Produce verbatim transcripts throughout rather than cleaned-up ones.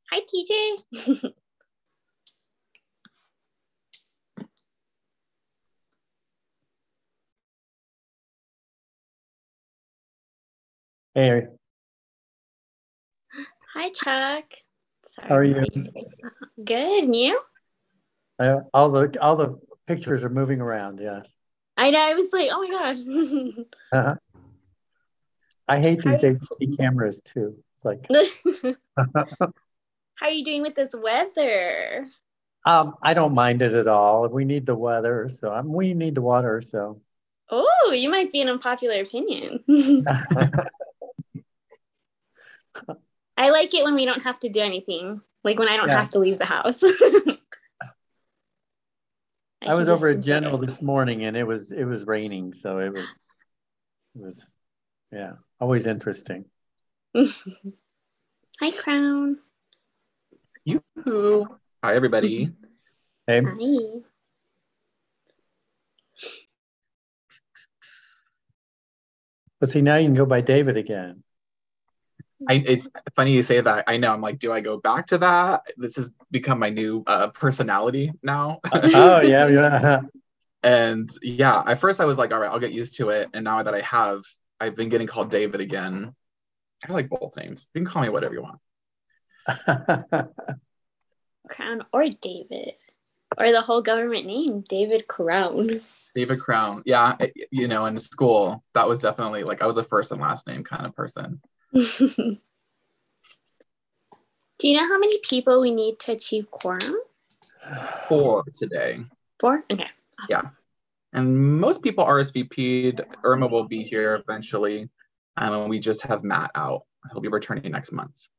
Hi, T J. Hey, Hi, Chuck. Sorry, how are I'm you? writing this. Good, and you? Uh, all the all the pictures are moving around. Yeah. I know. I was like, oh my god. Uh-huh. I hate How are these you? H D cameras too. It's like, How are you doing with this weather? um, I don't mind it at all. We need the weather, so um, we need the water. So, Oh, you might be an unpopular opinion. I like it when we don't have to do anything, like when I don't yeah, have to leave the house. I I can was over just at enjoy General this morning, and it was it was raining, so it was it was yeah, always interesting. it. Hi, Crown. Yoo-hoo. Hi, everybody. Hey, Hi. but see now you can go by David again. I, it's funny you say that. I know. I'm like, do I go back to that? This has become my new uh, personality now. Uh, oh yeah, yeah. And yeah, at first I was like, all right, I'll get used to it. And now that I have, I've been getting called David again. I like both names. You can call me whatever you want. Crown or David, or the whole government name, David Crown. David Crown. Yeah, it- you know, in school, that was definitely like I was a first and last name kind of person. Do you know how many people we need to achieve quorum? Four today. Four? Okay, Yeah. awesome. And most people R S V P'd. Irma will be here eventually. Um, and we just have Matt out. He'll be returning next month.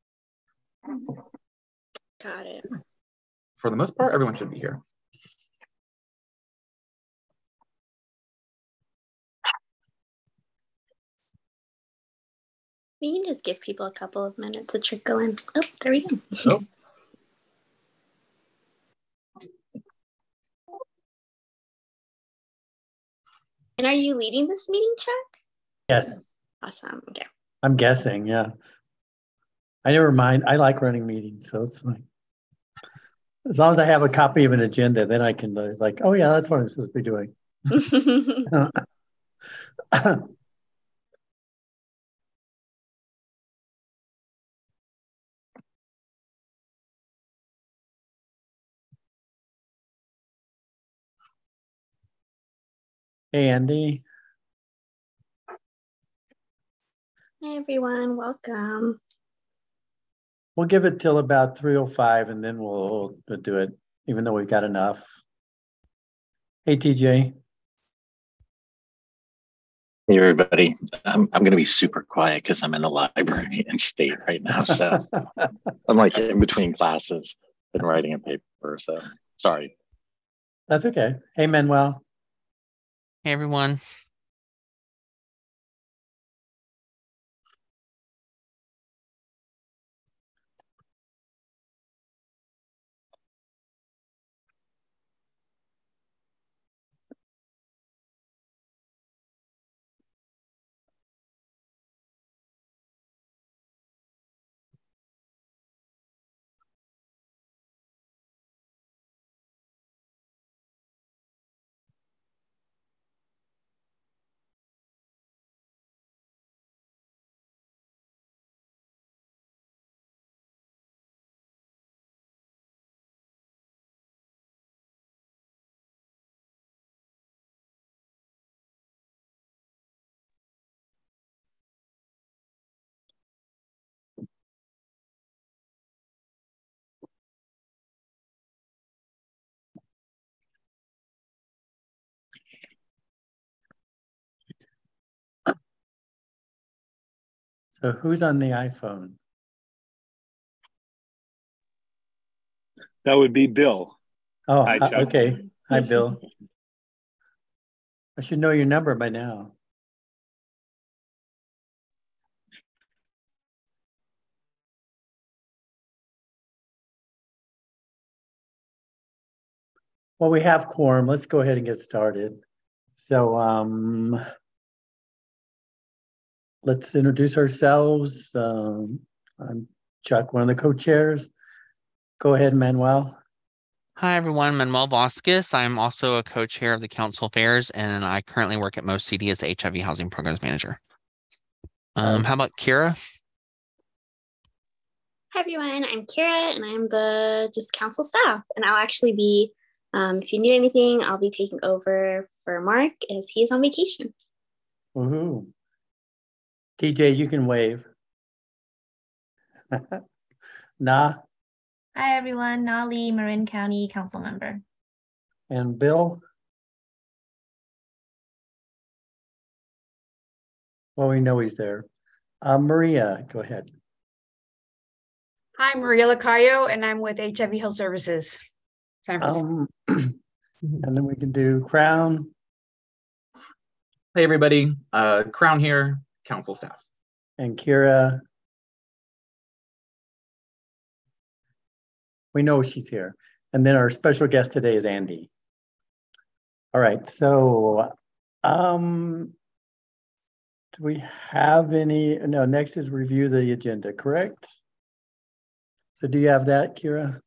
Got it. For the most part, everyone should be here. We can just give people a couple of minutes to trickle in. Oh, there we go. Oh. And are you leading this meeting, Chuck? Yes, Awesome. Okay. I'm guessing. Yeah, I never mind. I like running meetings, so it's like as long as I have a copy of an agenda, then I can uh, like, oh yeah, that's what I'm supposed to be doing. Hey, Andy. Hey, everyone. Welcome. We'll give it till about three oh five and then we'll, we'll do it, even though we've got enough. Hey, T J. Hey everybody, I'm I'm gonna be super quiet because I'm in the library in state right now. So I'm like in between classes and writing a paper. So sorry. That's okay. Hey, Manuel. Hey everyone. So who's on the iPhone? That would be Bill. Oh, Hi, hi- Chuck. okay. Hi, Bill. I should know your number by now. Well, we have quorum. Let's go ahead and get started. So um, let's introduce ourselves. Um, I'm Chuck, one of the co-chairs. Go ahead, Manuel. Hi, everyone. Manuel Vasquez. I'm also a co-chair of the Council Affairs, and I currently work at Most C D as the H I V Housing Programs Manager. Um, how about Kira? Hi everyone, I'm Kira and I'm the just council staff, and I'll actually be, um, if you need anything, I'll be taking over for Mark as he is on vacation. Woohoo. T J, you can wave. Nah. Hi everyone, Nali, Marin County Council Member. And Bill? Well, we know he's there. Uh, Maria, go ahead. Hi, Maria Lacayo, and I'm with H I V Health Services. San Francisco. Um, and then we can do Crown. Hey, everybody. Uh, Crown here, council staff. And Kira. We know she's here. And then our special guest today is Andy. All right, so um, do we have any, no, next is review the agenda, correct? So do you have that, Kira?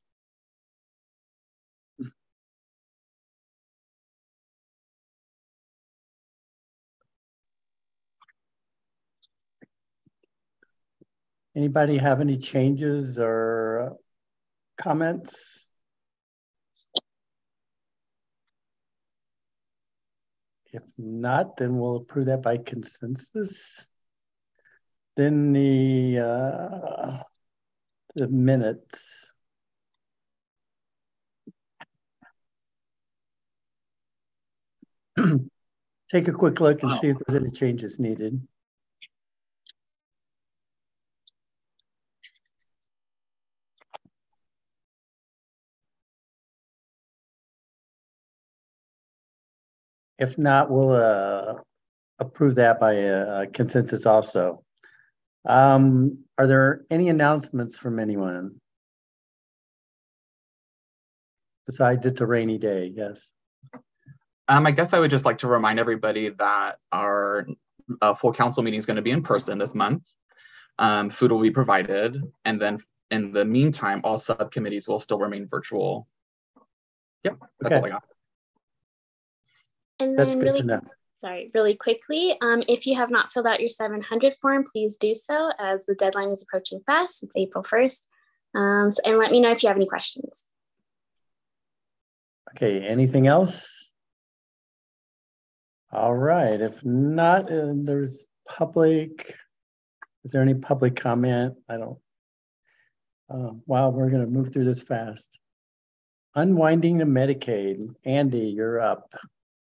Anybody have any changes or comments? If not, then we'll approve that by consensus. Then the uh, the minutes. Take a quick look and Wow. see if there's any changes needed. If not, we'll uh, approve that by uh, consensus also. Um, are there any announcements from anyone? Besides, it's a rainy day, yes. Um, I guess I would just like to remind everybody that our uh, full council meeting is going to be in person this month. Um, food will be provided, and then in the meantime, all subcommittees will still remain virtual. Yep, that's Okay. all I got. And That's then good really, to know. sorry, really quickly, um, if you have not filled out your seven hundred form, please do so as the deadline is approaching fast. It's April first. Um, so, and let me know if you have any questions. Okay, anything else? All right, if not, uh, there's public, is there any public comment? I don't, uh, wow, we're gonna move through this fast. Unwinding the Medicaid, Andy, you're up.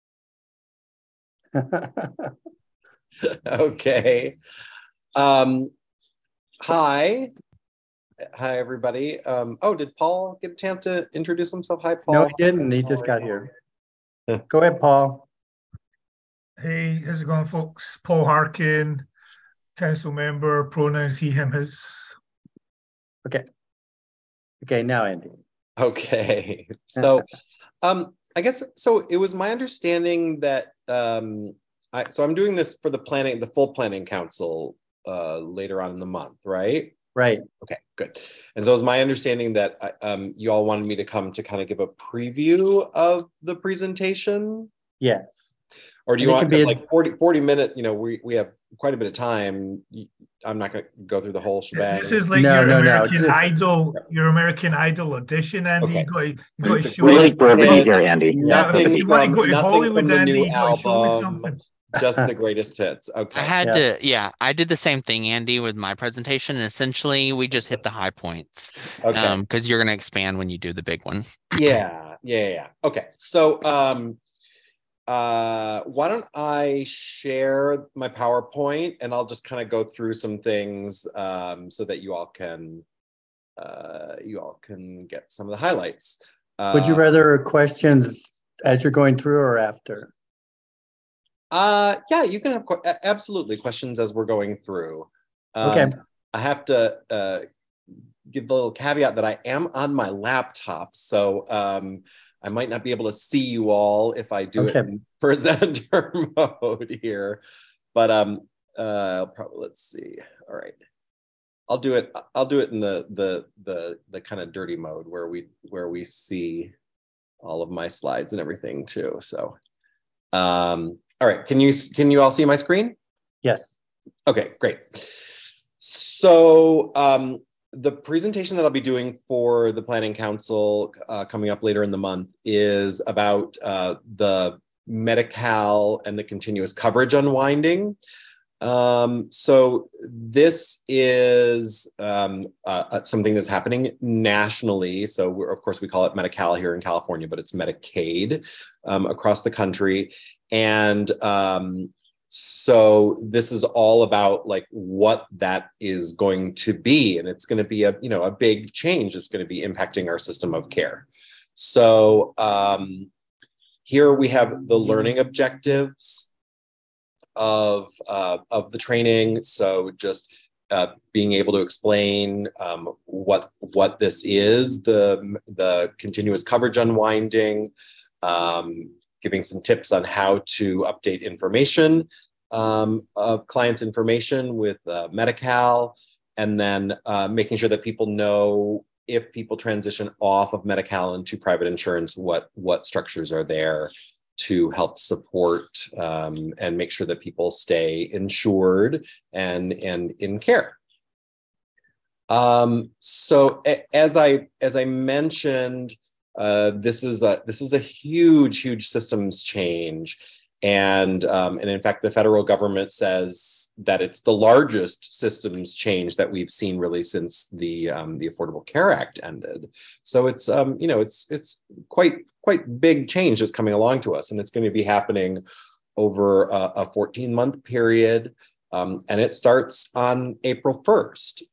Okay. Um, hi. Hi, everybody. Um, oh, did Paul get a chance to introduce himself? Hi, Paul. No, he didn't, he just got here. Go ahead, Paul. Hey, how's it going, folks? Paul Harkin, council member, pronouns he, him, his. Okay. Okay, now Andy. Okay. So, um, I guess, so it was my understanding that, um, I, so I'm doing this for the planning, the full planning council, uh, later on in the month, right? Right. Okay, good. And so it was my understanding that, um, you all wanted me to come to kind of give a preview of the presentation. Yes. Or do you And it want can be a- like forty, forty minute, you know, we, we have quite a bit of time. I'm not going to go through the whole shebang. This is like No, your no, no. American Idol, your American Idol audition, Andy. Okay. You got to, you got to show We us. like brevity It's here, Andy. Yeah, Nothing brevity. You want to from, go to nothing Hollywood, from the Andy, new you got to show us album, something. just the greatest hits. Okay. I had Yeah. to, yeah, I did the same thing, Andy, with my presentation. And essentially, we just hit the high points. Okay. Um, because you're going to expand when you do the big one. Yeah, yeah, yeah. Okay. So, um, uh, why don't I share my PowerPoint and I'll just kind of go through some things, um, so that you all can, uh, you all can get some of the highlights. Would you Uh, rather questions as you're going through or after? Uh, yeah, you can have que- a- absolutely questions as we're going through. Um, Okay. I have to uh, give the little caveat that I am on my laptop, so um, I might not be able to see you all if I do Okay. it in presenter mode here. But um, uh, probably let's see. All right, I'll do it. I'll do it in the the the the kind of dirty mode where we where we see all of my slides and everything too. So, um, all right. Can you can you all see my screen? Yes. Okay, great. So um, the presentation that I'll be doing for the Planning Council uh, coming up later in the month is about uh, the Medi-Cal and the continuous coverage unwinding. Um, so this is um, uh, something that's happening nationally. So we're, of course, we call it Medi-Cal here in California, but it's Medicaid um, across the country. And um, so this is all about like what that is going to be. And it's going to be a, you know, a big change. It's going to be impacting our system of care. So um, here we have the learning objectives of uh, of the training. So just uh, being able to explain um, what what this is, the the continuous coverage unwinding, um, giving some tips on how to update information um, of clients' information with uh, Medi-Cal, and then uh, making sure that people know if people transition off of Medi-Cal into private insurance, what what structures are there to help support um, and make sure that people stay insured and, and in care. Um, so as I as I mentioned, uh, this is a this is a huge huge systems change, and um, and in fact the federal government says that it's the largest systems change that we've seen really since the um, the Affordable Care Act ended. So it's um, you know it's it's quite quite big change that's coming along to us, and it's going to be happening over a fourteen month period, um, and it starts on April first.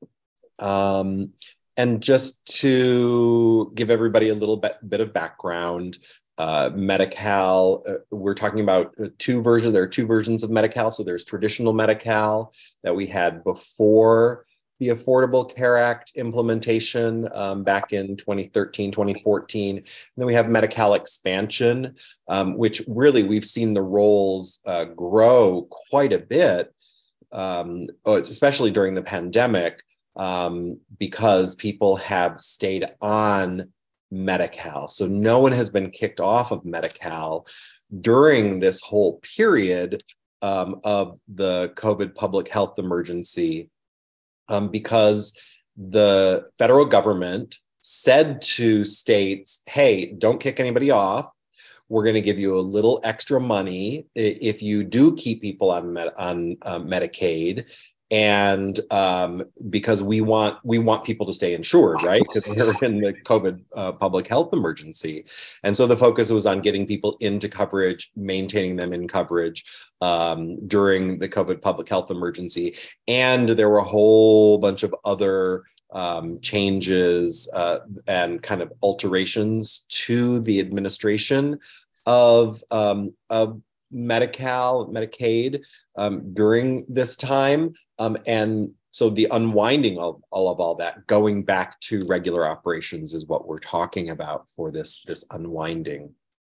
Um, and just to give everybody a little bit, bit of background, uh, Medi-Cal, uh, we're talking about two versions. There are two versions of Medi-Cal. So there's traditional Medi-Cal that we had before the Affordable Care Act implementation um, back in twenty thirteen, twenty fourteen. And then we have Medi-Cal expansion, um, which really we've seen the roles uh, grow quite a bit, um, especially during the pandemic, um, because people have stayed on Medi-Cal. So no one has been kicked off of Medi-Cal during this whole period um, of the COVID public health emergency. Um, because the federal government said to states, hey, don't kick anybody off. We're going to give you a little extra money if you do keep people on, med on uh, Medicaid. And um, because we want we want people to stay insured, right? Because we're in the COVID uh, public health emergency. And so the focus was on getting people into coverage, maintaining them in coverage um, during the COVID public health emergency. And there were a whole bunch of other um, changes uh, and kind of alterations to the administration of, um, of Medi-Cal, Medicaid um, during this time. Um, and so the unwinding of all of all that, going back to regular operations is what we're talking about for this, this unwinding.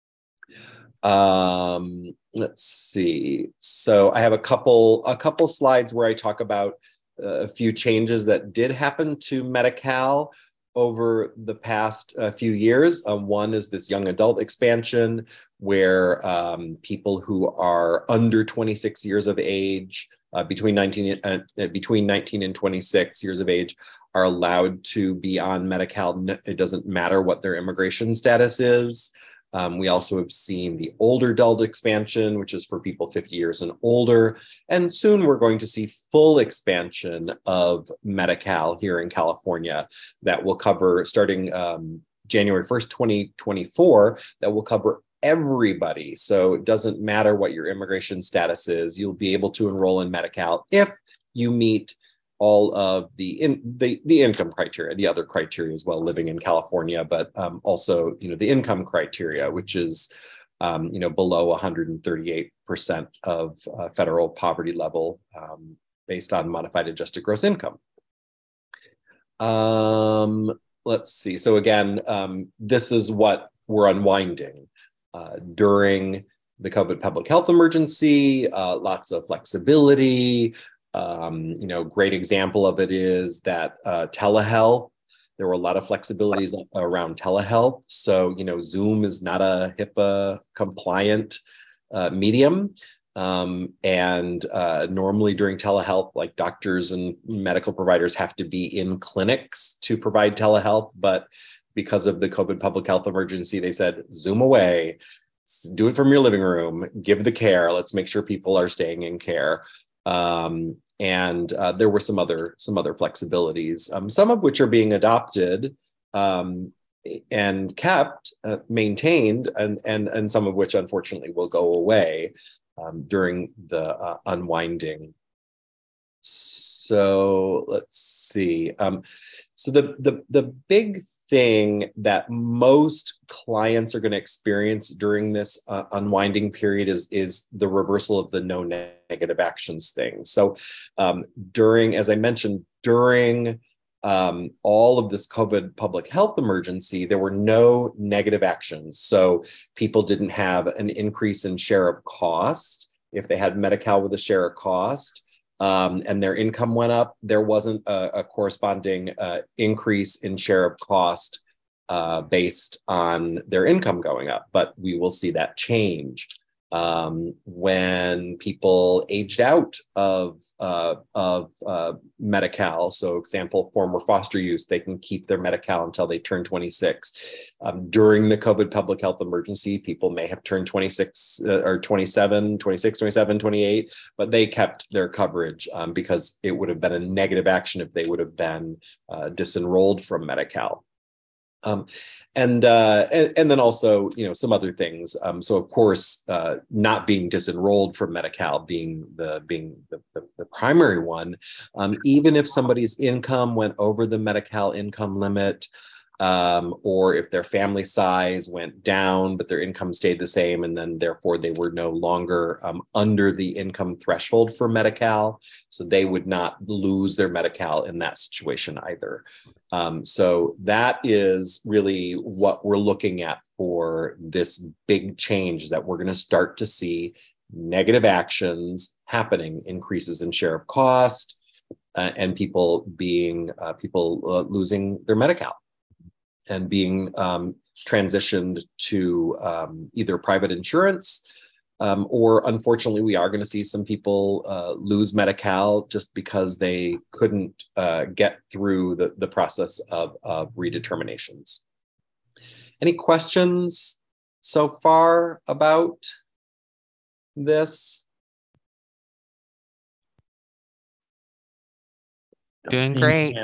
Um, let's see. So I have a couple, a couple slides where I talk about uh, a few changes that did happen to Medi-Cal over the past uh, few years. Um, one is this young adult expansion, where um, people who are under twenty-six years of age, uh, between nineteen uh, between nineteen and twenty-six years of age, are allowed to be on Medi-Cal. It doesn't matter what their immigration status is. Um, we also have seen the older adult expansion, which is for people fifty years and older. And soon we're going to see full expansion of Medi-Cal here in California that will cover, starting um, January first, twenty twenty-four, that will cover everybody. So it doesn't matter what your immigration status is, you'll be able to enroll in Medi-Cal if you meet all of the in the the income criteria, the other criteria as well, living in California, but um, also you know the income criteria, which is um, you know below one hundred thirty-eight percent of uh, federal poverty level um, based on modified adjusted gross income. Um, let's see. So again, um, this is what we're unwinding uh, during the COVID public health emergency. Uh, lots of flexibility. Um, you know, great example of it is that uh, telehealth. There were a lot of flexibilities around telehealth. So, you know, Zoom is not a HIPAA compliant uh, medium. Um, and uh, normally during telehealth, like doctors and medical providers have to be in clinics to provide telehealth. But because of the COVID public health emergency, they said, Zoom away, do it from your living room, give the care. Let's make sure people are staying in care. Um, and uh, there were some other some other flexibilities, um, some of which are being adopted um, and kept, uh, maintained, and and and some of which unfortunately will go away um, during the uh, unwinding. So let's see. Um, so the the the big thing that most clients are going to experience during this uh, unwinding period is, is the reversal of the no negative actions thing. So um, during, as I mentioned, during um, all of this COVID public health emergency, there were no negative actions. So people didn't have an increase in share of cost. If they had Medi-Cal with a share of cost, Um, and their income went up, there wasn't a, a corresponding uh, increase in share of cost uh, based on their income going up. But we will see that change um, when people aged out of, uh, of uh, Medi-Cal. So example, former foster youth, they can keep their Medi-Cal until they turn twenty-six. Um, during the COVID public health emergency, people may have turned twenty-six uh, or twenty-seven, twenty-six, twenty-seven, twenty-eight, but they kept their coverage um, because it would have been a negative action if they would have been uh, disenrolled from Medi-Cal. Um, and, uh, and and then also, you know, some other things. Um, so of course, uh, not being disenrolled from Medi-Cal being the being the, the, the primary one. Um, even if somebody's income went over the Medi-Cal income limit, um, or if their family size went down, but their income stayed the same, and then therefore they were no longer um, under the income threshold for Medi-Cal, so they would not lose their Medi-Cal in that situation either. Um, so that is really what we're looking at for this big change, that we're going to start to see negative actions happening, increases in share of cost, uh, and people being uh, people uh, losing their Medi-Cal and being um, transitioned to um, either private insurance, um, or unfortunately, we are going to see some people uh, lose Medi-Cal just because they couldn't uh, get through the, the process of, of redeterminations. Any questions so far about this? Doing great.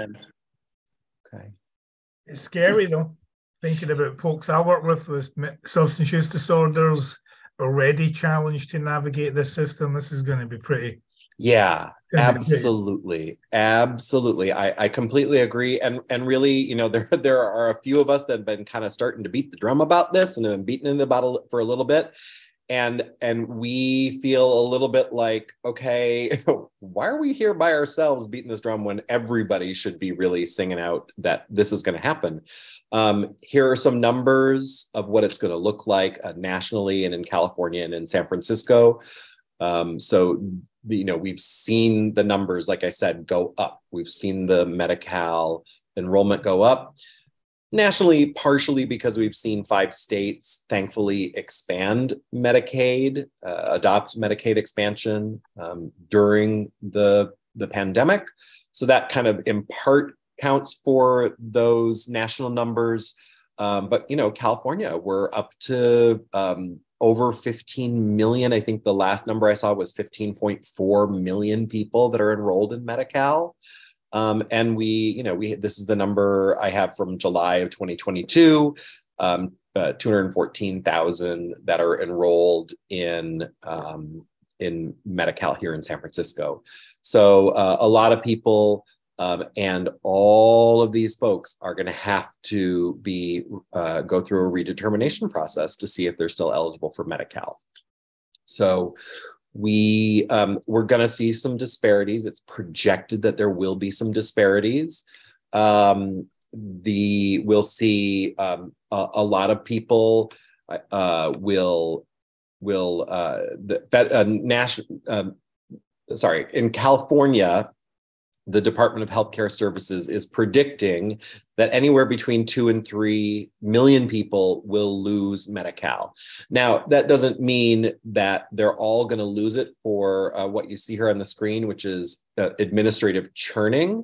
Okay. It's scary though, thinking about folks I work with with substance use disorders already challenged to navigate this system. This is going to be pretty. Yeah, absolutely. Pretty. Absolutely. I, I completely agree. And and really, you know, there, there are a few of us that have been kind of starting to beat the drum about this and have been beating it about it for a little bit. And and we feel a little bit like, okay, why are we here by ourselves beating this drum when everybody should be really singing out that this is going to happen? Um, here are some numbers of what it's going to look like uh, nationally and in California and in San Francisco. Um, so, the, you know, we've seen the numbers, like I said, go up. We've seen the Medi-Cal enrollment go up. Nationally, partially because we've seen five states thankfully expand Medicaid, uh, adopt Medicaid expansion um, during the, the pandemic. So that kind of in part counts for those national numbers. Um, but, you know, California, we're up to um, over fifteen million. I think the last number I saw was fifteen point four million people that are enrolled in Medi-Cal. Um, and we, you know, we, this is the number I have from July of twenty twenty-two, um, uh, two hundred fourteen thousand that are enrolled in, um, in Medi-Cal here in San Francisco. So uh, a lot of people, um, and all of these folks are going to have to be, uh, go through a redetermination process to see if they're still eligible for Medi-Cal. So We, um, we're going to see some disparities. It's projected that there will be some disparities. Um, the, we'll see um, a, a lot of people uh, will, will uh, the uh, national, um, sorry, in California, the Department of Healthcare Services is predicting that anywhere between two and three million people will lose Medi-Cal. Now, that doesn't mean that they're all going to lose it for uh, what you see here on the screen, which is uh, administrative churning.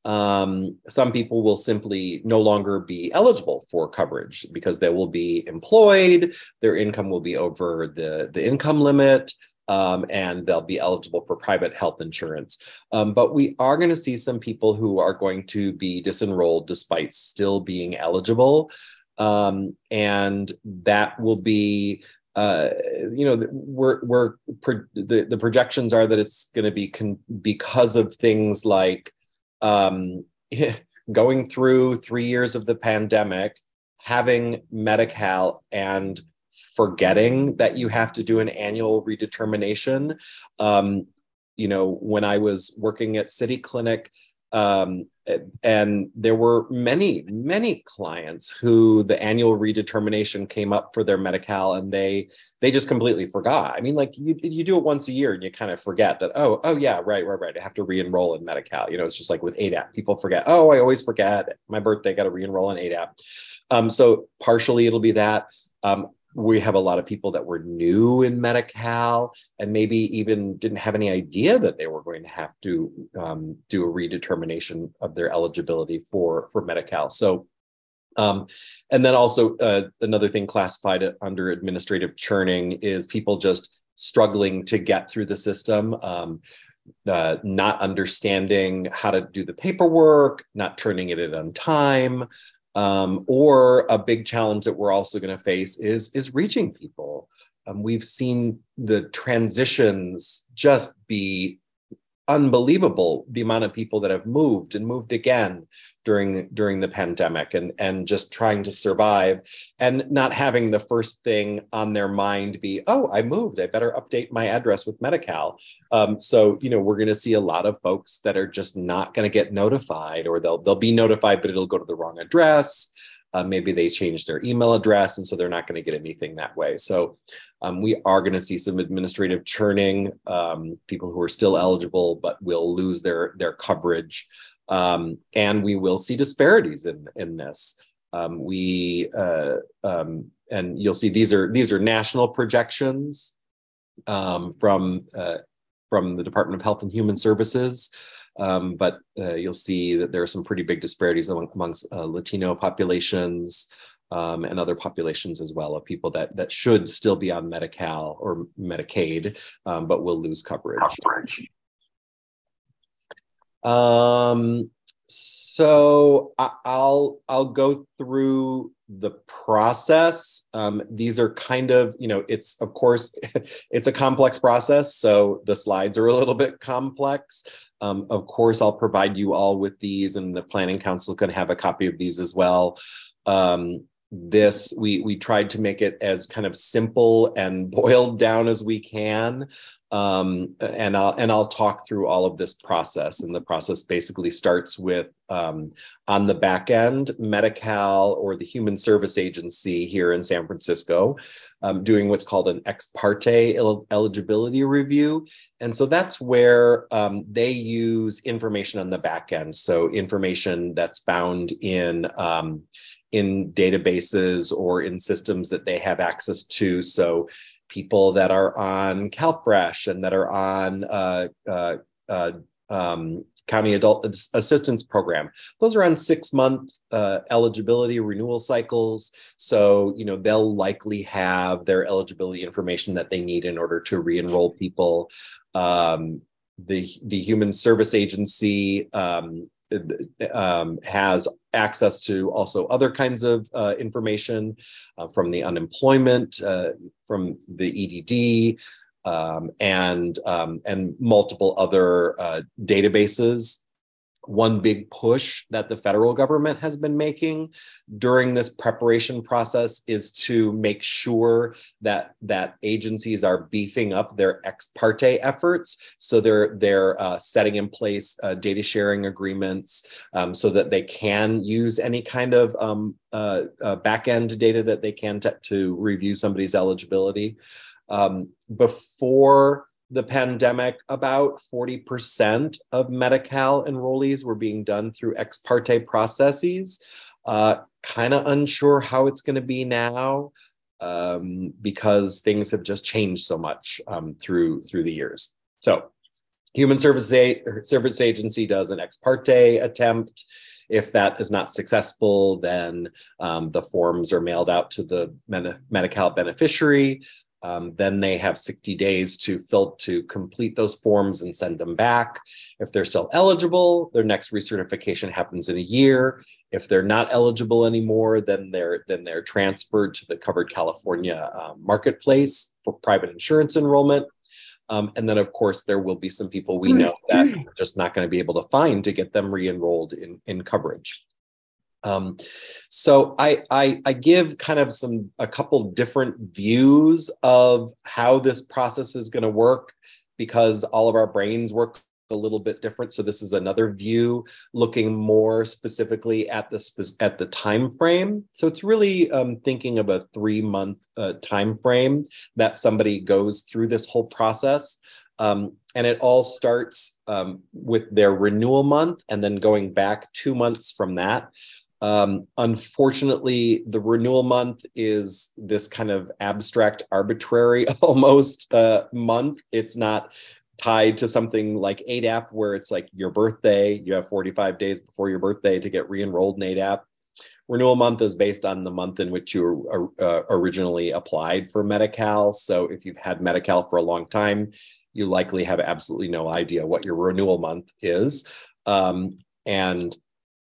Um, some people will simply no longer be eligible for coverage because they will be employed, their income will be over the, the income limit, Um, and they'll be eligible for private health insurance. Um, but we are going to see some people who are going to be disenrolled despite still being eligible. Um, and that will be, uh, you know, we're, we're pro- the, the projections are that it's going to be con- because of things like um, going through three years of the pandemic, having Medi-Cal, and forgetting that you have to do an annual redetermination. Um, you know, when I was working at City Clinic, um, and there were many, many clients who the annual redetermination came up for their Medi-Cal, and they they just completely forgot. I mean, like you you do it once a year and you kind of forget that, oh, oh yeah, right, right, right. I have to re-enroll in Medi-Cal. You know, it's just like with A D A P. People forget, oh, I always forget my birthday, got to re-enroll in A D A P. Um, so partially it'll be that. Um, We have a lot of people that were new in Medi-Cal and maybe even didn't have any idea that they were going to have to um, do a redetermination of their eligibility for, for Medi-Cal. So, um, and then also uh, another thing classified under administrative churning is people just struggling to get through the system, um, uh, not understanding how to do the paperwork, not turning it in on time. Um, or a big challenge that we're also going to face is, is reaching people. Um, we've seen the transitions just be unbelievable, the amount of people that have moved and moved again during, during the pandemic, and, and just trying to survive and not having the first thing on their mind be, oh, I moved, I better update my address with Medi-Cal. Um, so, you know, we're going to see a lot of folks that are just not going to get notified, or they'll, they'll be notified, but it'll go to the wrong address. Uh, maybe they changed their email address, and so they're not going to get anything that way. So um, we are going to see some administrative churning, um, people who are still eligible but will lose their, their coverage. Um, and we will see disparities in, in this. Um, we uh, um, and you'll see these are these are national projections um, from uh, from the Department of Health and Human Services. Um, but uh, you'll see that there are some pretty big disparities among, amongst uh, Latino populations um, and other populations as well, of people that that should still be on Medi-Cal or Medicaid, um, but will lose coverage. Um, so I, I'll I'll go through the process. Um, these are kind of, you know, it's of course it's a complex process, so the slides are a little bit complex. Um, of course, I'll provide you all with these, and the Planning Council can have a copy of these as well. Um, this, we, we tried to make it as kind of simple and boiled down as we can. Um, and, I'll, and I'll talk through all of this process. And the process basically starts with, um, on the back end, Medi-Cal, or the Human Service Agency here in San Francisco, um, doing what's called an ex parte el- eligibility review. And so that's where um, they use information on the back end. So information that's found in um, in databases or in systems that they have access to. So people that are on CalFresh and that are on uh, uh, uh, um, County Adult Assistance Program, those are on six-month uh, eligibility renewal cycles. So, you know, they'll likely have their eligibility information that they need in order to re-enroll people. Um, the, the Human Service Agency um, um, has access to also other kinds of uh, information uh, from the unemployment, uh, from the E D D, um, and, um, and multiple other uh, databases. One big push that the federal government has been making during this preparation process is to make sure that that agencies are beefing up their ex parte efforts. So they're they're uh, setting in place uh, data sharing agreements um, so that they can use any kind of um, uh, uh, back end data that they can t- to review somebody's eligibility. Um, before the pandemic, about forty percent of Medi-Cal enrollees were being done through ex parte processes. Uh, kind of unsure how it's going to be now, um, because things have just changed so much um, through through the years. So Human Service, A- Service Agency does an ex parte attempt. If that is not successful, then um, the forms are mailed out to the Medi-Cal beneficiary. Um, then they have sixty days to fill to complete those forms and send them back. If they're still eligible, their next recertification happens in a year. If they're not eligible anymore, then they're then they're transferred to the Covered California uh, marketplace for private insurance enrollment. Um, and then, of course, there will be some people we know that we're just not going to be able to find to get them re-enrolled in, in coverage. Um, so I, I, I give kind of some, a couple different views of how this process is going to work, because all of our brains work a little bit different. So this is another view looking more specifically at the, at the time frame. So it's really um, thinking of a three month uh, time frame that somebody goes through this whole process. Um, and it all starts um, with their renewal month and then going back two months from that. Um, unfortunately, the renewal month is this kind of abstract, arbitrary almost uh, month. It's not tied to something like A D A P, where it's like your birthday, you have forty-five days before your birthday to get re-enrolled in A D A P. Renewal month is based on the month in which you uh, originally applied for Medi-Cal. So if you've had Medi-Cal for a long time, you likely have absolutely no idea what your renewal month is. Um, and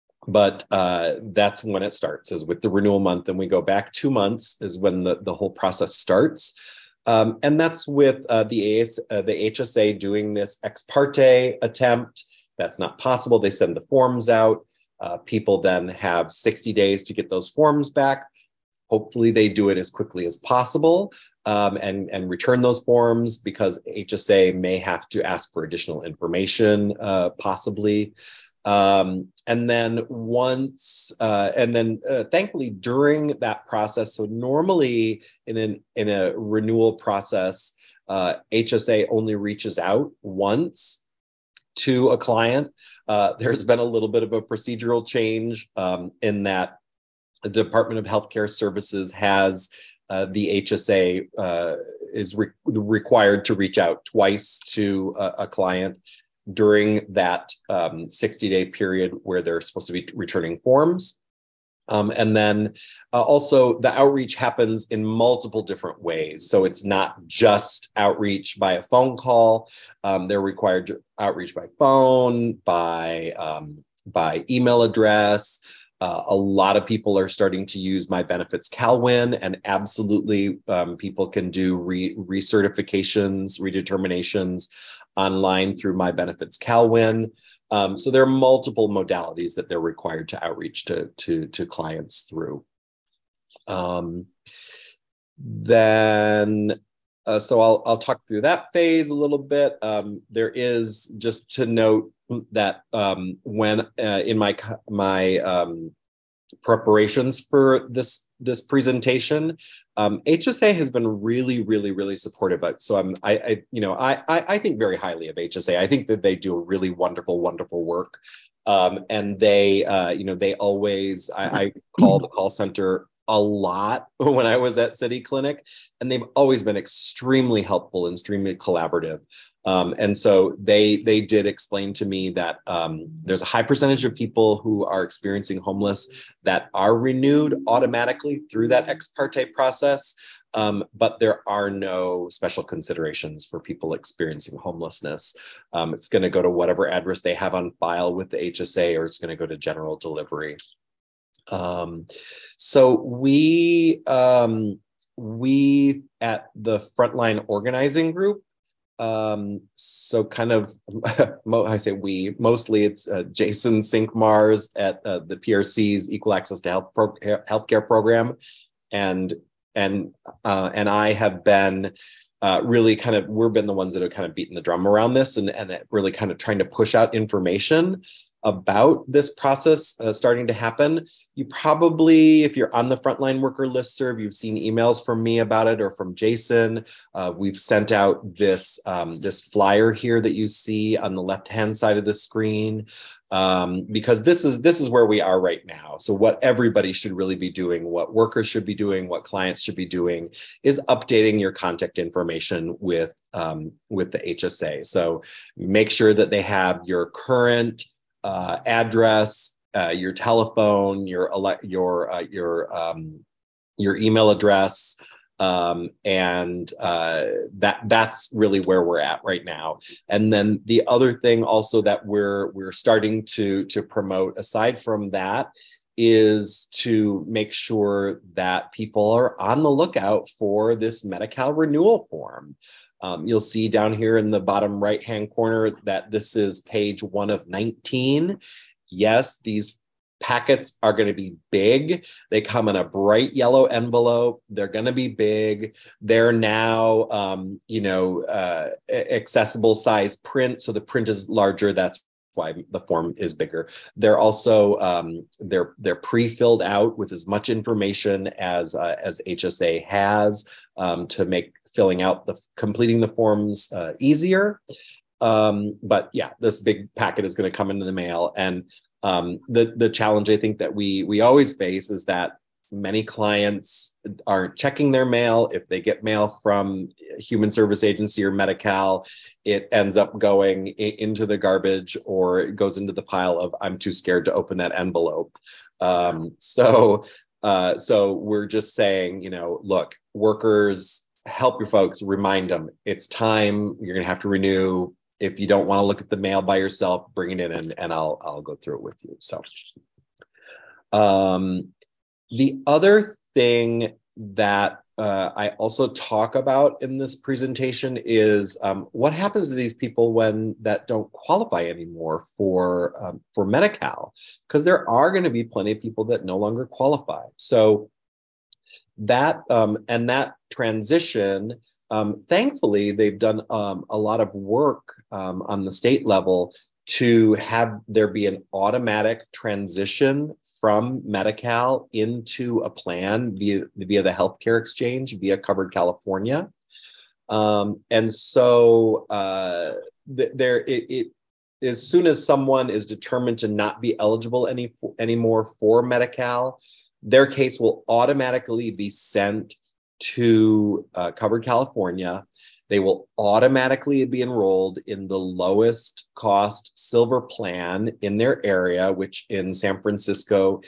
But uh, that's when it starts, is with the renewal month. And we go back two months is when the, the whole process starts. Um, and that's with uh, the, A S, uh, the H S A doing this ex parte attempt. That's not possible. They send the forms out. Uh, people then have sixty days to get those forms back. Hopefully they do it as quickly as possible um, and, and return those forms, because H S A may have to ask for additional information, uh, possibly. Um, and then once, uh, and then uh, thankfully during that process, so normally in an in a renewal process, uh, H S A only reaches out once to a client. Uh, there's been a little bit of a procedural change um, in that the Department of Healthcare Services has uh, the H S A uh, is re- required to reach out twice to a, a client during that um, sixty day period where they're supposed to be returning forms. Um, and then uh, also the outreach happens in multiple different ways. So it's not just outreach by a phone call. Um, they're required to outreach by phone, by, um, by email address. Uh, a lot of people are starting to use My Benefits CalWin, and absolutely um, people can do re- recertifications, redeterminations online through My Benefits CalWin. Um, so there are multiple modalities that they're required to outreach to, to, to clients through. Um, then, uh, so I'll, I'll talk through that phase a little bit. Um, there is, just to note that um, when uh, in my, my um, preparations for this this presentation, um, H S A has been really, really, really supportive. But so I'm, I, I you know, I, I, I think very highly of H S A. I think that they do a really wonderful, wonderful work, um, and they, uh, you know, they always. I, I call the call center a lot when I was at City Clinic, and they've always been extremely helpful and extremely collaborative. Um, and so they they did explain to me that um, there's a high percentage of people who are experiencing homeless that are renewed automatically through that ex parte process, um, but there are no special considerations for people experiencing homelessness. Um, it's going to go to whatever address they have on file with the H S A, or it's going to go to general delivery. Um, so we um, we at the Frontline Organizing Group. Um, so kind of, I say we, mostly it's uh, Jason Sinkmars at uh, the P R C's Equal Access to Health Pro- Healthcare Program. And, and, uh, and I have been uh, really kind of, we've been the ones that have kind of beaten the drum around this and, and really kind of trying to push out information. about this process uh, starting to happen. You probably, if you're on the Frontline Worker listserv, you've seen emails from me about it or from Jason. Uh, we've sent out this, um, this flyer here that you see on the left-hand side of the screen, um, because this is, this is where we are right now. So what everybody should really be doing, what workers should be doing, what clients should be doing is updating your contact information with, um, with the H S A. So make sure that they have your current uh, address, uh, your telephone, your ele- your uh, your um, your email address, um, and uh, that that's really where we're at right now. And then the other thing also that we're we're starting to to promote aside from that is to make sure that people are on the lookout for this Medi-Cal renewal form. Um, you'll see down here in the bottom right-hand corner that this is page one of nineteen. Yes, these packets are going to be big. They come in a bright yellow envelope. They're going to be big. They're now, um, you know, uh, accessible size print. So the print is larger. That's why the form is bigger. They're also um, they're they're pre-filled out with as much information as uh, as H S A has um, to make filling out the completing the forms uh, easier. Um, but yeah, this big packet is going to come into the mail, and um, the the challenge I think that we we always face is that many clients aren't checking their mail. If they get mail from Human Service Agency or Medi-Cal, it ends up going into the garbage or it goes into the pile of I'm too scared to open that envelope. Um, so uh, so we're just saying, you know, look, workers, help your folks, remind them it's time. You're going to have to renew. If you don't want to look at the mail by yourself, bring it in and, and I'll, I'll go through it with you. So um, the other thing that uh, I also talk about in this presentation is um, what happens to these people when that don't qualify anymore for, um, for Medi-Cal, because there are going to be plenty of people that no longer qualify. So that um, and that transition, um, thankfully, they've done um, a lot of work um, on the state level to have there be an automatic transition from Medi-Cal into a plan via, via the healthcare exchange, via Covered California. Um, and so uh, th- there, it, it, as soon as someone is determined to not be eligible any anymore for Medi-Cal, their case will automatically be sent to uh, Covered California. They will automatically be enrolled in the lowest cost silver plan in their area, which in San Francisco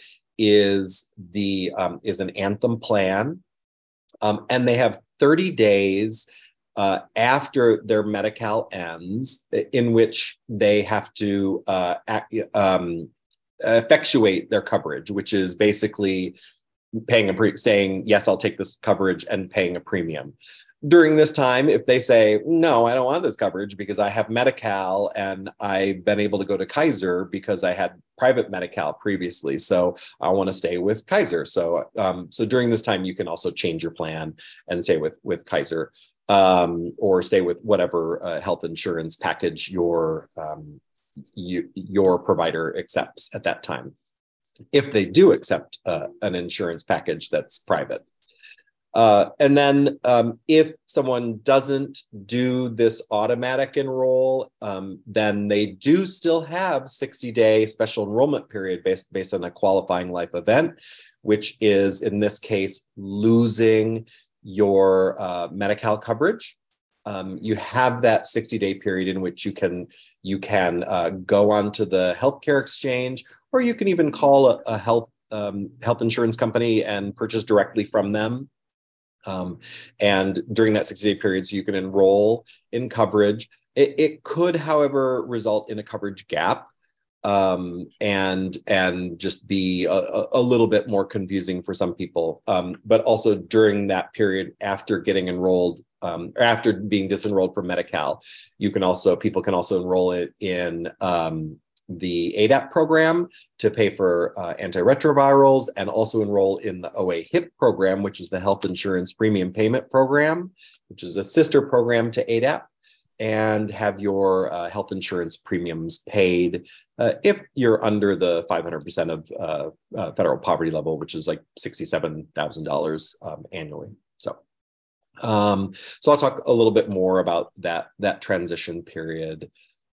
is the um, is an Anthem plan, um, and they have thirty days uh, after their Medi-Cal ends, in which they have to uh, act, um, effectuate their coverage, which is basically paying a pre- saying yes, I'll take this coverage and paying a premium. During this time, if they say, no, I don't want this coverage because I have Medi-Cal and I've been able to go to Kaiser because I had private Medi-Cal previously, so I want to stay with Kaiser. So, um, so during this time, you can also change your plan and stay with, with Kaiser um, or stay with whatever uh, health insurance package your, um, you, your provider accepts at that time, if they do accept uh, an insurance package that's private. Uh, and then um, if someone doesn't do this automatic enroll, um, then they do still have sixty day special enrollment period based, based on a qualifying life event, which is in this case, losing your uh, Medi-Cal coverage. Um, you have that sixty day period in which you can, you can uh, go onto the healthcare exchange, or you can even call a, a health, um, health insurance company and purchase directly from them. Um, and during that sixty day period, so you can enroll in coverage. It, it could, however, result in a coverage gap um, and, and just be a, a little bit more confusing for some people. Um, but also during that period after getting enrolled, um, or after being disenrolled from Medi-Cal, you can also, people can also enroll it in um, the A D A P program to pay for uh, antiretrovirals, and also enroll in the O A H I P program, which is the Health Insurance Premium Payment Program, which is a sister program to A D A P. and have your uh, health insurance premiums paid uh, if you're under the five hundred percent of uh, uh, federal poverty level, which is like sixty-seven thousand dollars um, annually. So, um, so I'll talk a little bit more about that, that transition period.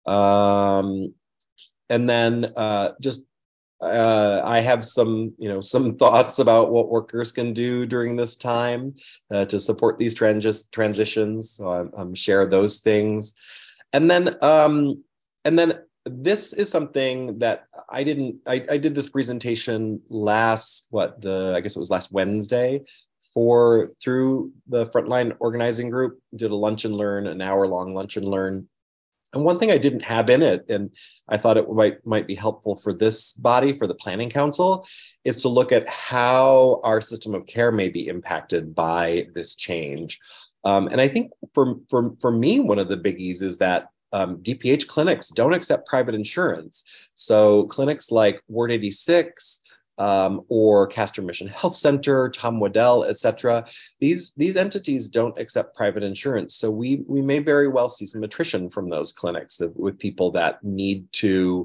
Um, and then uh, just Uh, I have some, you know, some thoughts about what workers can do during this time uh, to support these trans transitions. So I'm, I'm share those things, and then, um, and then this is something that I didn't. I, I did this presentation last what the I guess it was last Wednesday for through the Frontline Organizing Group. Did a lunch and learn, an hour long lunch and learn. And one thing I didn't have in it, and I thought it might, might be helpful for this body, for the Planning Council, is to look at how our system of care may be impacted by this change. Um, and I think for, for, for me, one of the biggies is that um, D P H clinics don't accept private insurance. So clinics like Ward eighty-six, Um, or Castor Mission Health Center, Tom Waddell, et cetera. These, these entities don't accept private insurance. So we, we may very well see some attrition from those clinics with people that need to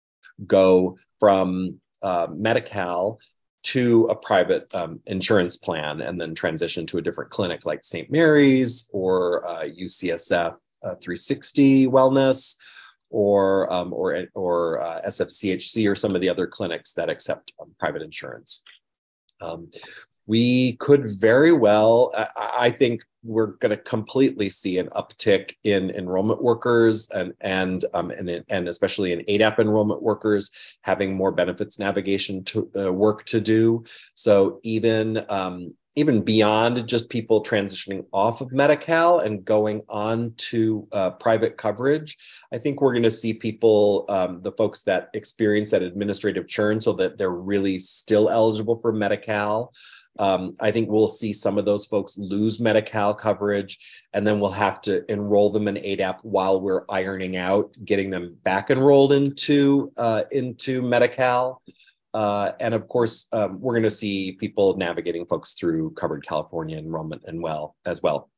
go from uh, Medi-Cal to a private um, insurance plan and then transition to a different clinic like Saint Mary's or uh, U C S F uh, three sixty Wellness, or um, or, or uh, S F C H C or some of the other clinics that accept um, private insurance. Um, we could very well, I, I think we're going to completely see an uptick in enrollment workers and and um, and, and especially in A D A P enrollment workers having more benefits navigation to, uh, work to do. So even um, even beyond just people transitioning off of Medi-Cal and going on to uh, private coverage, I think we're going to see people, um, the folks that experience that administrative churn so that they're really still eligible for Medi-Cal. Um, I think we'll see some of those folks lose Medi-Cal coverage, and then we'll have to enroll them in A D A P while we're ironing out getting them back enrolled into, uh, into Medi-Cal. Uh, and of course, um, we're going to see people navigating folks through Covered California enrollment and well as well.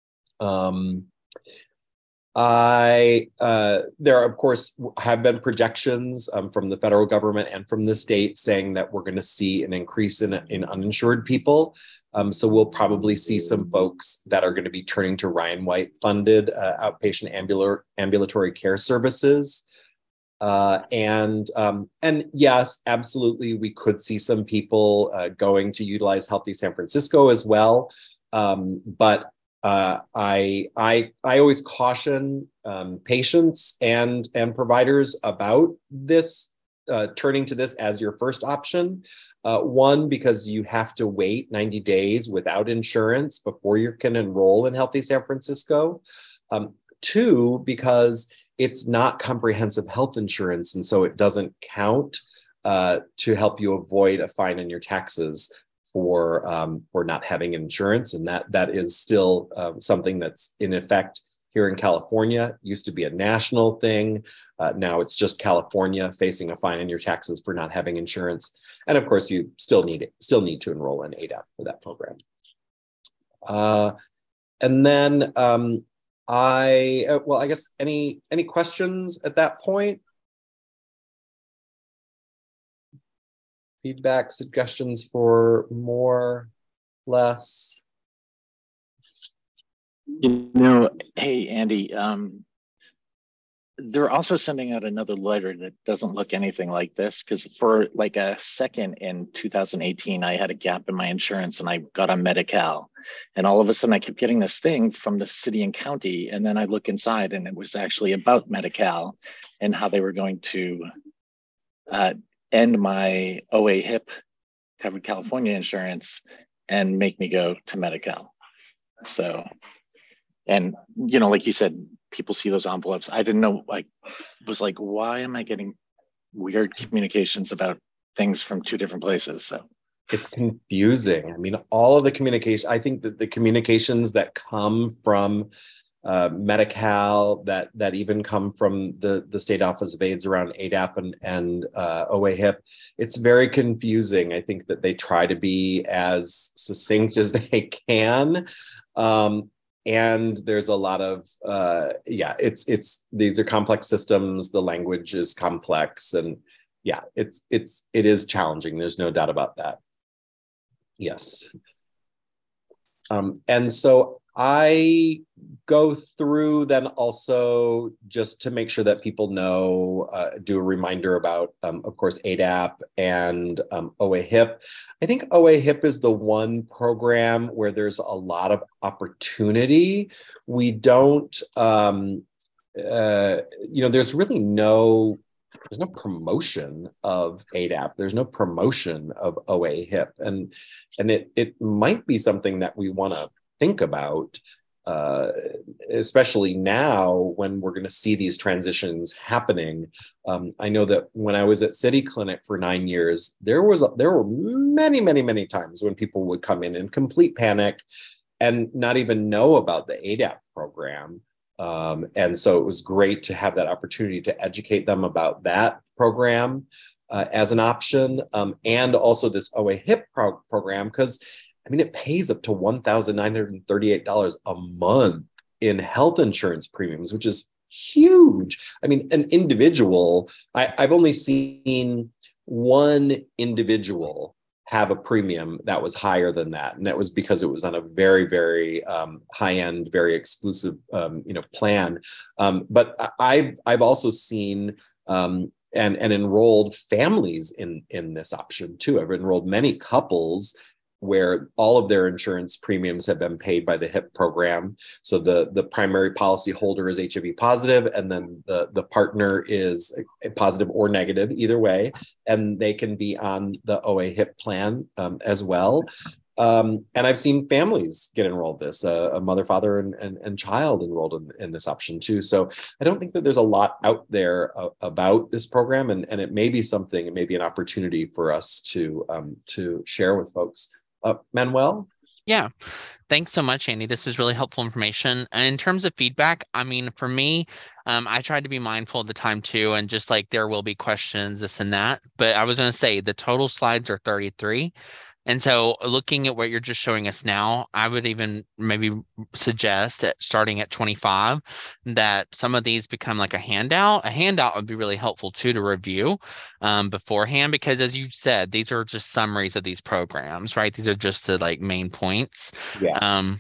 Um, I uh, there, of course, have been projections um, from the federal government and from the state saying that we're going to see an increase in, in uninsured people. Um, so we'll probably see some folks that are going to be turning to Ryan White funded uh, outpatient ambular, ambulatory care services. Uh, and um, and yes, absolutely, we could see some people uh, going to utilize Healthy San Francisco as well. Um, but uh, I I I always caution um, patients and and providers about this uh, turning to this as your first option. Uh, one, because you have to wait ninety days without insurance before you can enroll in Healthy San Francisco. Um, two, because it's not comprehensive health insurance, and so it doesn't count uh, to help you avoid a fine in your taxes for um, for not having insurance, and that that is still uh, something that's in effect here in California. It used to be a national thing. Uh, now it's just California facing a fine in your taxes for not having insurance, and of course you still need it, still need to enroll in A D A P for that program. Uh, and then. Um, I, uh, well, I guess any, any questions at that point? Feedback, suggestions for more, less? You know, hey, Andy, um, they're also sending out another letter that doesn't look anything like this, because for like a second in two thousand eighteen, I had a gap in my insurance and I got on Medi-Cal. And all of a sudden I kept getting this thing from the city and county. And then I look inside and it was actually about Medi-Cal and how they were going to uh, end my O A H I P covered California insurance and make me go to Medi-Cal. So, and, you know, like you said, people see those envelopes. I didn't know, like, was like, why am I getting weird communications about things from two different places? So it's confusing. I mean, all of the communication, I think that the communications that come from uh, Medi-Cal, that that even come from the, the State Office of AIDS around A D A P and, and uh, O A H I P, it's very confusing. I think that they try to be as succinct as they can. Um, and there's a lot of uh, yeah, it's it's these are complex systems. The language is complex, and yeah, it's it's it is challenging. There's no doubt about that. Yes. Um, and so I go through then also just to make sure that people know, uh, do a reminder about, um, of course, A D A P and um, O A H I P. I think O A H I P is the one program where there's a lot of opportunity. We don't, um, uh, you know, there's really no There's no promotion of A D A P. There's no promotion of O A H I P. And, and it, it might be something that we want to think about, uh, especially now when we're going to see these transitions happening. Um, I know that when I was at City Clinic for nine years, there was a, there were many, many, many times when people would come in in complete panic and not even know about the A D A P program. Um, and so it was great to have that opportunity to educate them about that program uh, as an option, um, and also this O A H I P pro- program, because I mean, it pays up to one thousand nine hundred thirty-eight dollars a month in health insurance premiums, which is huge. I mean, an individual, I, I've only seen one individual have a premium that was higher than that. And that was because it was on a very, very um, high-end, very exclusive, um, you know, plan. Um, but I've, I've also seen um, and, and enrolled families in, in this option too. I've enrolled many couples where all of their insurance premiums have been paid by the H I P program. So the, the primary policy holder is H I V positive, and then the, the partner is a positive or negative, either way, and they can be on the O A H I P plan um, as well. Um, and I've seen families get enrolled this, uh, a mother, father, and, and, and child enrolled in, in this option too. So I don't think that there's a lot out there uh, about this program, and, and it may be something, it may be an opportunity for us to, um, to share with folks. Uh, Manuel? Yeah, thanks so much, Andy. This is really helpful information. And in terms of feedback, I mean, for me, um, I tried to be mindful of the time too, and just like there will be questions, this and that. But I was going to say the total slides are thirty-three. And so looking at what you're just showing us now, I would even maybe suggest that starting at twenty-five, that some of these become like a handout. A handout would be really helpful too to review um, beforehand, because as you said, these are just summaries of these programs, right? These are just the like main points. Yeah. Um,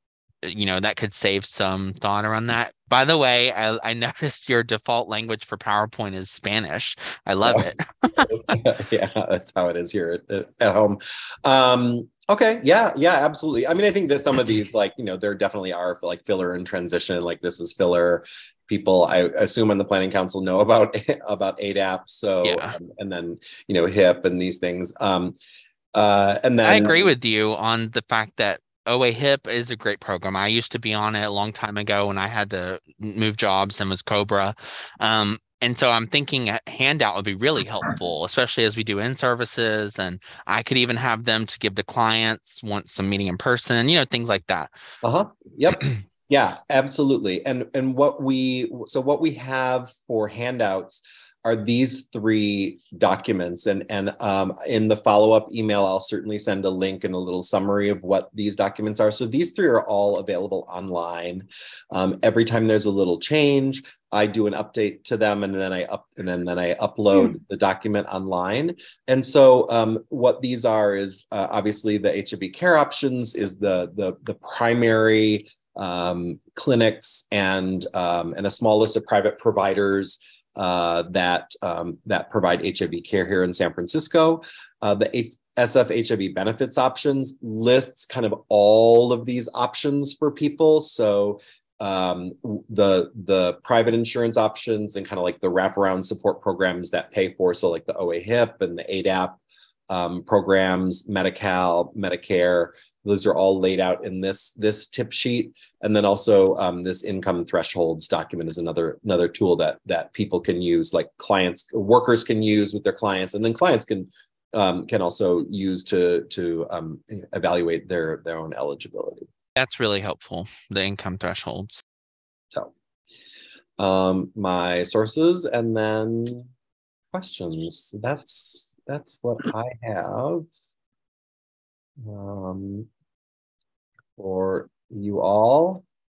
you know, that could save some thought around that. By the way, I, I noticed your default language for PowerPoint is Spanish. I love it. Yeah, that's how it is here at, at home. Um, okay, yeah, yeah, absolutely. I mean, I think that some of these, like, you know, there definitely are like filler and transition, like this is filler. People, I assume on the Planning Council know about about A D A P. So, yeah. um, and then, you know, H I P and these things. Um, uh, and then I agree with you on the fact that O A H I P is a great program. I used to be on it a long time ago when I had to move jobs and was Cobra. Um, and so I'm thinking a handout would be really helpful, especially as we do in-services. And I could even have them to give to clients once some meeting in person, you know, things like that. Uh-huh. Yep. Yeah, absolutely. And and what we so what we have for handouts are these three documents. And, and um, in the follow-up email, I'll certainly send a link and a little summary of what these documents are. So these three are all available online. Um, every time there's a little change, I do an update to them, and then I up and then, then I upload mm. the document online. And so um, what these are is uh, obviously the H I V care options is the, the, the primary um, clinics and, um, and a small list of private providers Uh, that um, that provide H I V care here in San Francisco. Uh, the S F H I V benefits options lists kind of all of these options for people. So um, the the private insurance options and kind of like the wraparound support programs that pay for, so like the O A H I P and the A D A P um, programs, Medi-Cal, Medicare. Those are all laid out in this, this tip sheet. And then also um, this income thresholds document is another, another tool that, that people can use, like clients, workers can use with their clients, and then clients can um, can also use to, to um, evaluate their, their own eligibility. That's really helpful, the income thresholds. So um, my sources and then questions. That's, that's what I have. Um, for you all.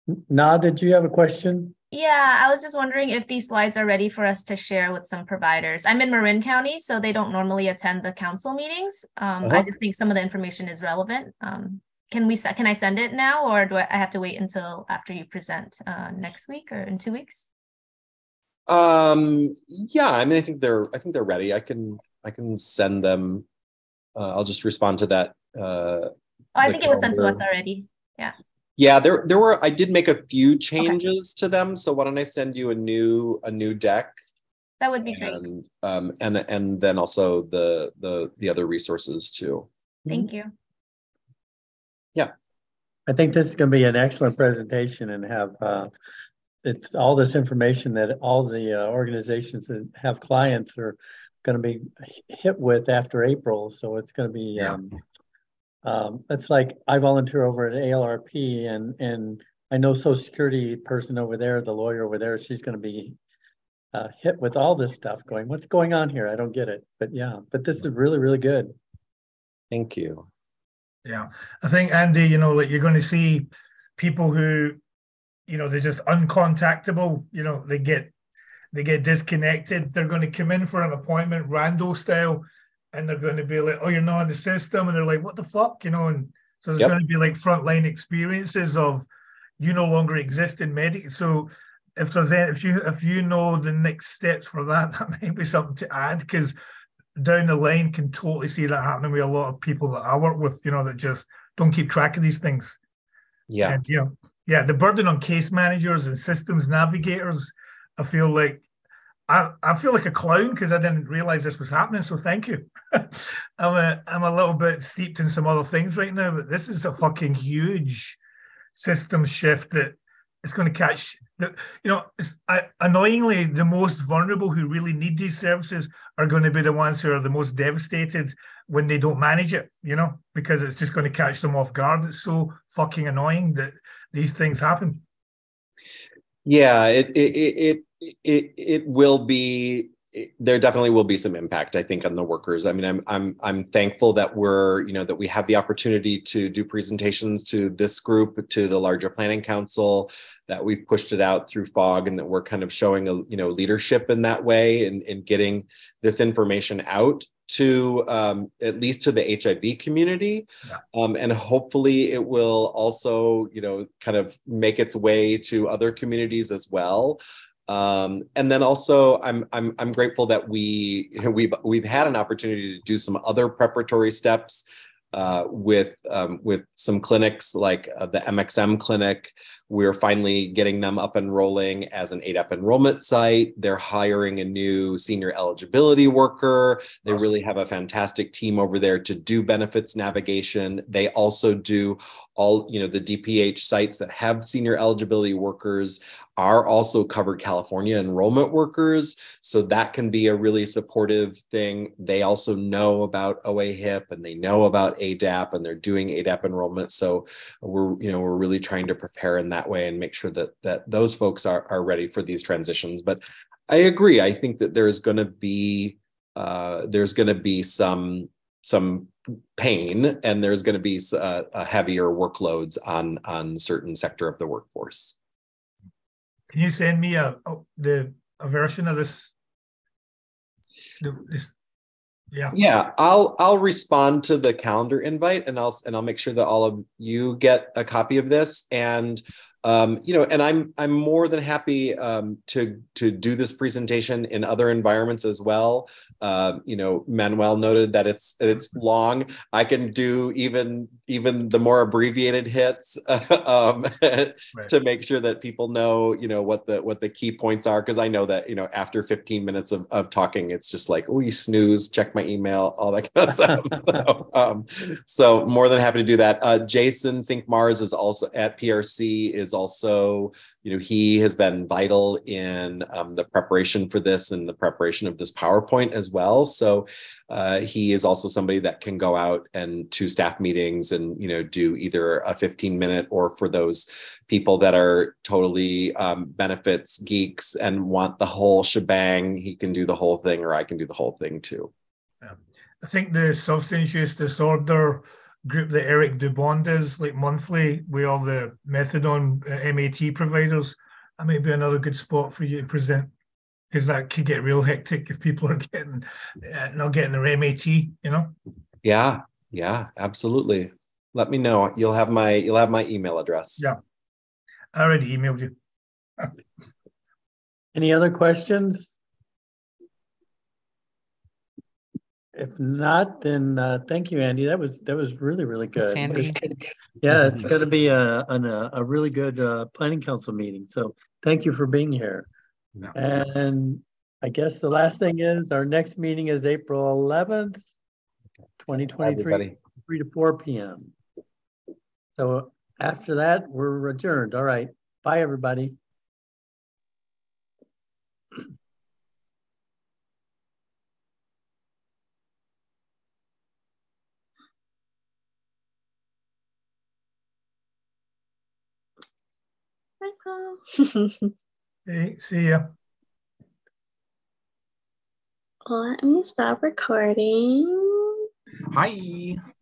Na, did you have a question? Yeah, I was just wondering if these slides are ready for us to share with some providers. I'm in Marin County, so they don't normally attend the council meetings. Um, Uh-huh. I just think some of the information is relevant. Um, can we se- can I send it now, or do I, I have to wait until after you present uh, next week or in two weeks? Um, yeah, I mean, I think they're, I think they're ready. I can, I can send them. Uh, I'll just respond to that. Uh, Oh, I the think it was sent to us calendar. already. Yeah. Yeah, there, there were. I did make a few changes to them. So why don't I send you a new, a new deck? That would be great. And um, and and then also the the the other resources too. Thank you. Yeah, I think this is going to be an excellent presentation and have uh, it's all this information that all the uh, organizations that have clients are going to be hit with after April. So it's going to be, Yeah. um, um, it's like I volunteer over at A L R P and, and I know Social Security person over there, the lawyer over there, she's going to be uh, hit with all this stuff going, what's going on here? I don't get it. But yeah, but this is really, really good. thank you. Yeah, I think, Andy, you know, like you're going to see people who, you know, they're just uncontactable. You know, they get they get disconnected. They're going to come in for an appointment, rando style, and they're going to be like, "Oh, you're not in the system," and they're like, "What the fuck?" You know, and so there's Yep. going to be like frontline experiences of you no longer exist in medic. So if there's any, if you if you know the next steps for that, that might be something to add because down the line can totally see that happening with a lot of people that I work with, you know, that just don't keep track of these things. Yeah, And, you know, yeah, the burden on case managers and systems navigators, I feel like I, I feel like a clown because I didn't realize this was happening. So thank you. I'm a I'm a little bit steeped in some other things right now, but this is a fucking huge system shift that it's going to catch. The, you know, it's, I, annoyingly, the most vulnerable who really need these services are going to be the ones who are the most devastated when they don't manage it, you know, because it's just going to catch them off guard. It's so fucking annoying that these things happen. yeah. It it it it it, it will be. It, there definitely will be some impact, I think, on the workers. I mean, I'm I'm I'm thankful that we're you know that we have the opportunity to do presentations to this group, to the larger planning council, that we've pushed it out through FOG, and that we're kind of showing a you know leadership in that way and in, in getting this information out to um, at least to the H I V community, Yeah. um, and hopefully it will also you know kind of make its way to other communities as well. Um, and then also, I'm I'm I'm grateful that we we've we've had an opportunity to do some other preparatory steps uh, with um, with some clinics like uh, the M X M clinic. We're finally getting them up and rolling as an A D A P enrollment site. They're hiring a new senior eligibility worker. They Awesome. really have a fantastic team over there to do benefits navigation. They also do all, you know, the D P H sites that have senior eligibility workers are also covered California enrollment workers. So that can be a really supportive thing. They also know about O A H I P and they know about A D A P and they're doing A D A P enrollment. So we're, you know, we're really trying to prepare in that way and make sure that that those folks are, are ready for these transitions. But I agree. I think that there's going to be uh, there's going to be some some pain and there's going to be uh, a heavier workloads on on certain sector of the workforce. Can you send me a, a the a version of this? This, yeah. Yeah, I'll I'll respond to the calendar invite and I'll and I'll make sure that all of you get a copy of this. And um, you know, and I'm I'm more than happy um, to to do this presentation in other environments as well. Um, you know, Manuel noted that it's it's long. I can do even even the more abbreviated hits um, right. to make sure that people know, you know, what the what the key points are. Because I know that, you know, after fifteen minutes of, of talking, it's just like, oh, you snooze, check my email, all that kind of stuff. so, um, so more than happy to do that. Uh, Jason Sink Mars is also at P R C. Is also, you know, he has been vital in um, the preparation for this and the preparation of this PowerPoint as well. So uh, he is also somebody that can go out and to staff meetings and, you know, do either a fifteen minute or for those people that are totally um, benefits geeks and want the whole shebang, he can do the whole thing, or I can do the whole thing too. Yeah. I think the substance use disorder group that Eric Dubon does, like monthly, with all the methadone uh, M A T providers. That might be another good spot for you to present, because that could get real hectic if people are getting uh, not getting their M A T, you know. Yeah, yeah, absolutely. Let me know. You'll have my you'll have my email address. Yeah, I already emailed you. Any other questions? If not, then uh, thank you, Andy. That was that was really really good. Thanks, Andy. Yeah, it's going to be a an, a, a really good uh, planning council meeting. So thank you for being here. Yeah. And I guess the last thing is our next meeting is April eleventh, twenty twenty-three, Everybody. three to four P M So after that, we're adjourned. All right. Bye, everybody. Bye, Paul. Hey, see ya. Let me stop recording. Hi.